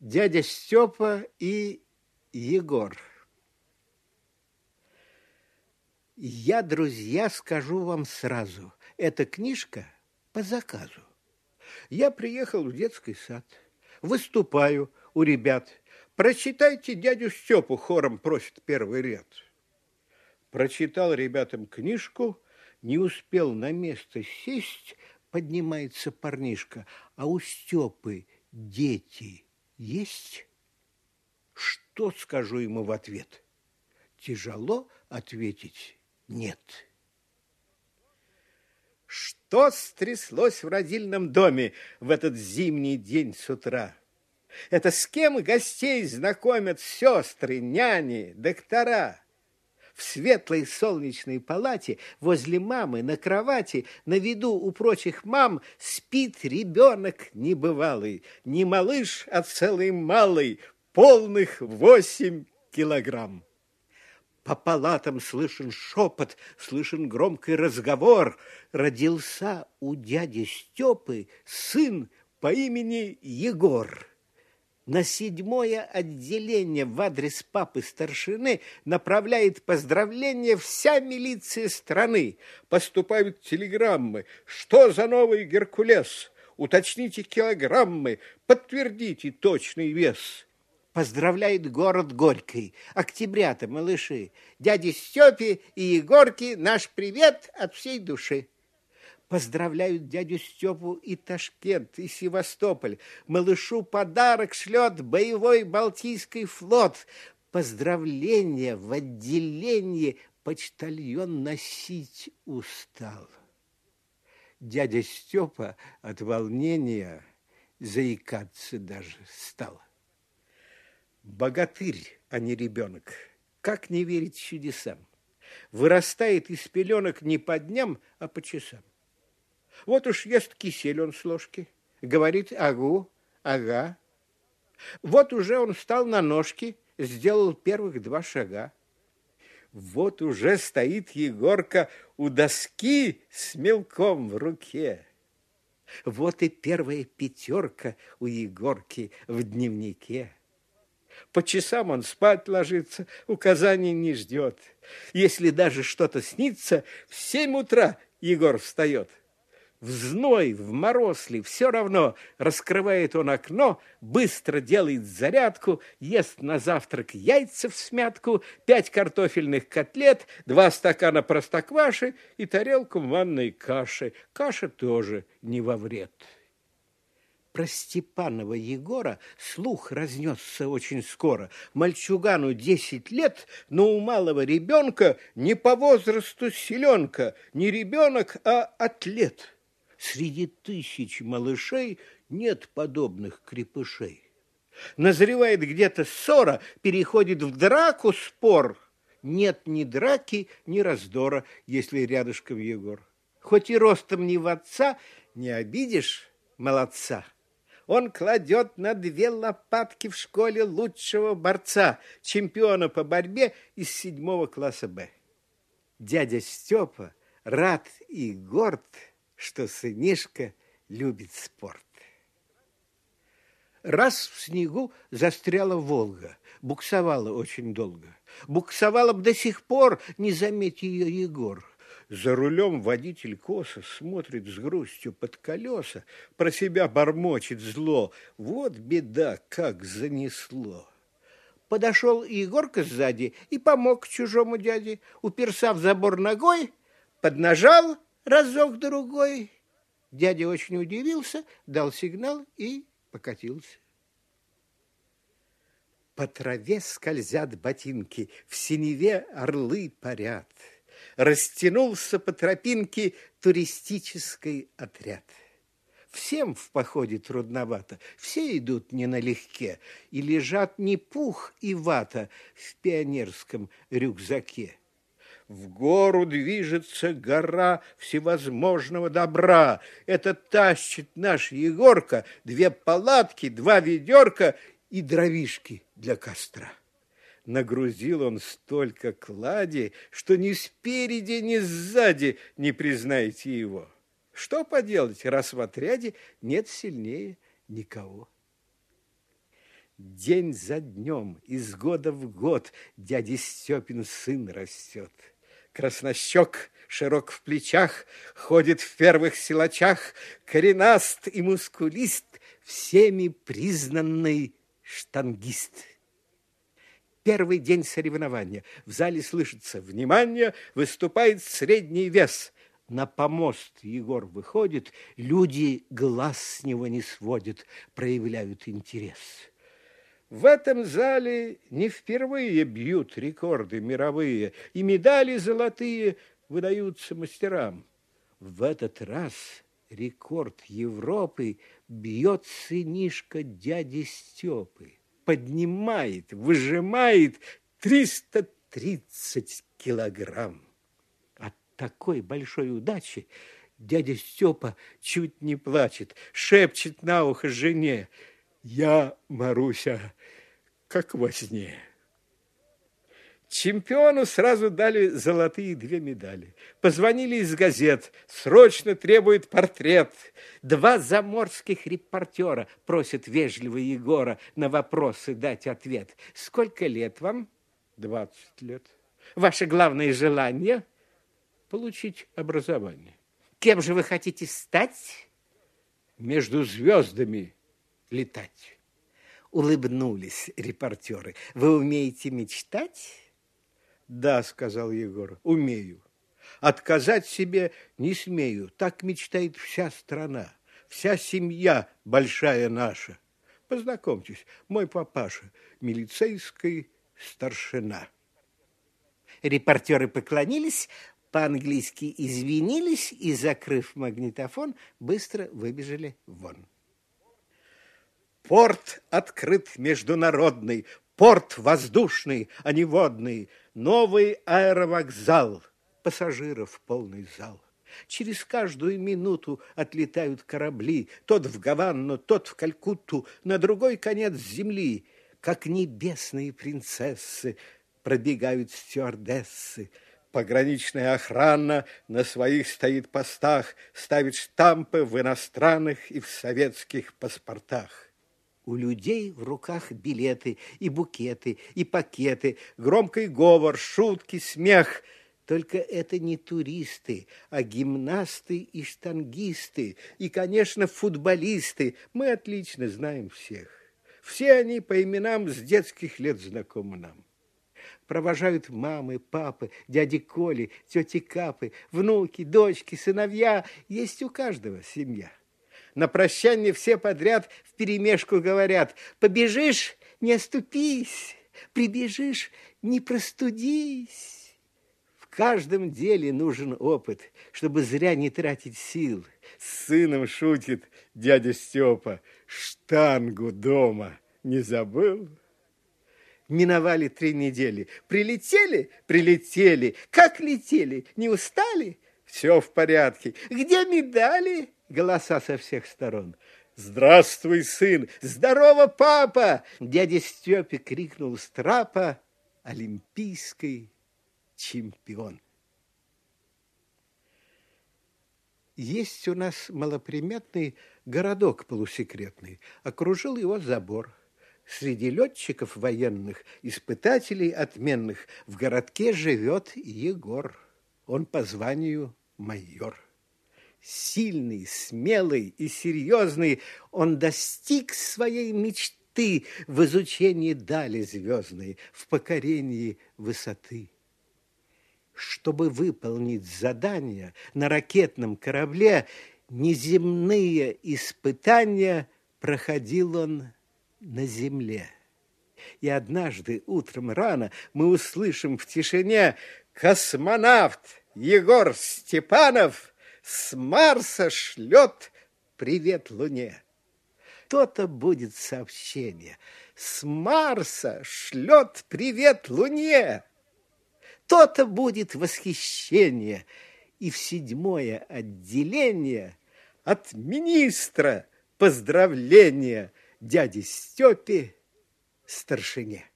Дядя Степа и Егор. Я, друзья, скажу вам сразу, эта книжка по заказу. Я приехал в детский сад, выступаю у ребят. Прочитайте дядю Степу, хором просит первый ряд. Прочитал ребятам книжку, не успел на место сесть, поднимается парнишка, а у Степы дети есть? Что скажу ему в ответ? Тяжело ответить нет. Что стряслось в родильном доме в этот зимний день с утра? Это с кем гостей знакомят сестры, няни, доктора? В светлой солнечной палате возле мамы на кровати на виду у прочих мам спит ребенок небывалый, не малыш, а целый малый, полных 8 килограмм. По палатам слышен шепот, слышен громкий разговор. Родился у дяди Степы сын по имени Егор. На 7-е отделение в адрес папы старшины направляет поздравления вся милиция страны. Поступают телеграммы. Что за новый Геркулес? Уточните килограммы, подтвердите точный вес. Поздравляет город Горький. Октябрята, малыши. Дяде Степе и Егорке наш привет от всей души. Поздравляют дядю Степу и Ташкент, и Севастополь. Малышу подарок шлет боевой Балтийский флот. Поздравления в отделении почтальон носить устал. Дядя Степа от волнения заикаться даже стал. Богатырь, а не ребенок. Как не верить чудесам? Вырастает из пеленок не по дням, а по часам. Вот уж ест кисель он с ложки, говорит агу, ага. Вот уже он встал на ножки, сделал первых 2 шага. Вот уже стоит Егорка у доски с мелком в руке. Вот и первая 5 у Егорки в дневнике. По часам он спать ложится, указаний не ждет. Если даже что-то снится, в 7 утра Егор встает. В зной, в мороз ли, все равно раскрывает он окно, быстро делает зарядку, ест на завтрак яйца всмятку, 5 картофельных котлет, 2 стакана простокваши и тарелку манной каши. Каша тоже не во вред. Про Степанова Егора слух разнесся очень скоро. Мальчугану 10 лет, но у малого ребенка не по возрасту селенка, не ребенок, а атлет. Среди 1000 малышей нет подобных крепышей. Назревает где-то ссора, переходит в драку спор. Нет ни драки, ни раздора, если рядышком Егор. Хоть и ростом не в отца, не обидишь молодца. Он кладет на 2 лопатки в школе лучшего борца, чемпиона по борьбе из 7 класса Б. Дядя Степа рад и горд, что сынишка любит спорт. Раз в снегу застряла Волга, буксовала очень долго. Буксовала б до сих пор, не заметь ее Егор. За рулем водитель косо смотрит с грустью под колеса, про себя бормочет зло. Вот беда, как занесло. Подошел Егорка сзади и помог чужому дяде. Уперся в забор ногой, поднажал разок-другой. Дядя очень удивился, дал сигнал и покатился. По траве скользят ботинки, в синеве орлы парят. Растянулся по тропинке туристический отряд. Всем в походе трудновато, все идут не налегке, и лежат не пух и вата в пионерском рюкзаке. В гору движется гора всевозможного добра. Это тащит наш Егорка 2 палатки, 2 ведерка и дровишки для костра. Нагрузил он столько клади, что ни спереди, ни сзади не признаете его. Что поделать, раз в отряде нет сильнее никого. День за днем, из года в год дяди Степин сын растет. Краснощек, широк в плечах, ходит в первых силачах, коренаст и мускулист, всеми признанный штангист. Первый день соревнования. В зале слышится внимание, выступает средний вес. На помост Егор выходит, люди глаз с него не сводят, проявляют интерес. В этом зале не впервые бьют рекорды мировые, и медали золотые выдаются мастерам. В этот раз рекорд Европы бьет сынишка дяди Степы. Поднимает, выжимает 330 килограмм. От такой большой удачи дядя Степа чуть не плачет, шепчет на ухо жене: «Я, Маруся, как во сне». Чемпиону сразу дали золотые 2 медали. Позвонили из газет. Срочно требует портрет. 2 заморских репортера просят вежливо Егора на вопросы дать ответ. Сколько лет вам? 20 лет. Ваше главное желание? Получить образование. Кем же вы хотите стать? Между звездами летать. Улыбнулись репортеры. Вы умеете мечтать? Да, сказал Егор, умею. Отказать себе не смею. Так мечтает вся страна, вся семья большая наша. Познакомьтесь, мой папаша, милицейский старшина. Репортеры поклонились, по-английски извинились и, закрыв магнитофон, быстро выбежали вон. Порт открыт международный, порт воздушный, а не водный, новый аэровокзал, пассажиров полный зал. Через каждую минуту отлетают корабли, тот в Гавану, тот в Калькутту, на другой конец земли. Как небесные принцессы пробегают стюардессы. Пограничная охрана на своих стоит постах, ставит штампы в иностранных и в советских паспортах. У людей в руках билеты и букеты, и пакеты, громкий говор, шутки, смех. Только это не туристы, а гимнасты и штангисты, и, конечно, футболисты. Мы отлично знаем всех. Все они по именам с детских лет знакомы нам. Провожают мамы, папы, дяди Коли, тети Капы, внуки, дочки, сыновья. Есть у каждого семья. На прощание все подряд вперемешку говорят: побежишь, не оступись, прибежишь, не простудись. В каждом деле нужен опыт, чтобы зря не тратить сил. С сыном шутит дядя Степа: штангу дома не забыл? Миновали 3 недели. Прилетели? Прилетели. Как летели? Не устали? Все в порядке. Где медали? Голоса со всех сторон. Здравствуй, сын! Здорово, папа! Дядя Степе крикнул с трапа: олимпийский чемпион. Есть у нас малоприметный городок полусекретный. Окружил его забор. Среди летчиков военных, испытателей отменных, в городке живет Егор. Он по званию майор. Сильный, смелый и серьезный, он достиг своей мечты в изучении дали звездной, в покорении высоты. Чтобы выполнить задание на ракетном корабле, неземные испытания проходил он на земле. И однажды утром рано мы услышим в тишине: космонавт Егор Степанов с Марса шлет привет Луне. То-то будет сообщение: с Марса шлет привет Луне. То-то будет восхищение. И в 7-е отделение от министра поздравления дяде Степе старшине.